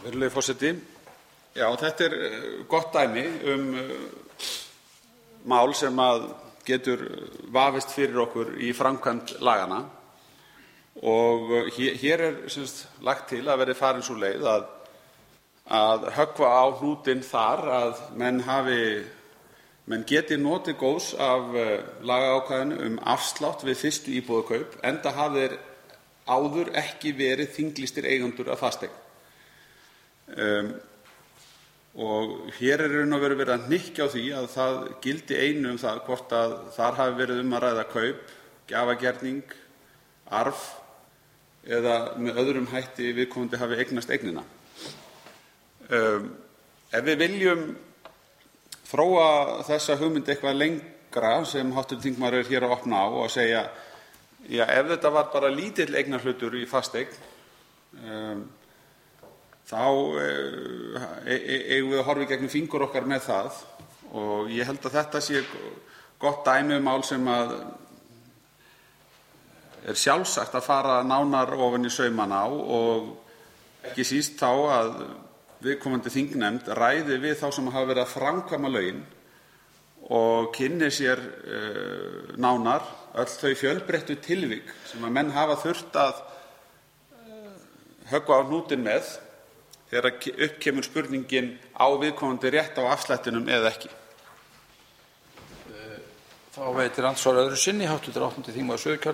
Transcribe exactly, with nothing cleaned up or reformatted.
Virðulegi forseti. Já, þetta er gott dæmi um mál sem að getur vafist fyrir okkur í framkvæmd laganna og hér er sem sagt lagt til að verði farin sú leið að að höggva á hnútinn þar að menn hafi menn geti notið góðs af lagaákvæðinu um afslátt við fyrstu íbúðarkaup enda hafi þeir áður ekki verið þinglýstir eigendur að fasteign. Um, og hér er raun og veru verið að hnykkja á því að það gildi einu um það hvort að þar hafi verið um að ræða kaup, gjafagerning, arf eða með öðrum hætti viðkomandi hafi eignast eignina. Um, ef við viljum þróa þessa hugmynd eitthvað lengra sem háttvirtur þingmaður er hér að opna á og segja, já, ef þetta var bara lítill eignarhlutur í fasteign, um, þá eigum við að horfa í gegnum fingur okkar með það og ég held að þetta sé gott dæmi um mál sem að er sjálfsagt að fara nánar ofan í saumana á og ekki síst þá að viðkomandi þingnefnd ræði við þá sem hafa verið að framkvæma lögin og kynni sér uh, nánar öll þau fjölbreyttu tilvik sem að menn hafa þurft að uh, höggva á hnútinn með þegar upp kemur spurningin á viðkomandi rétt á afslættinum eða ekki. Þá veitir andsvar öðru sinni háttvirtur áttunda þingmaður Suðurkjördæmis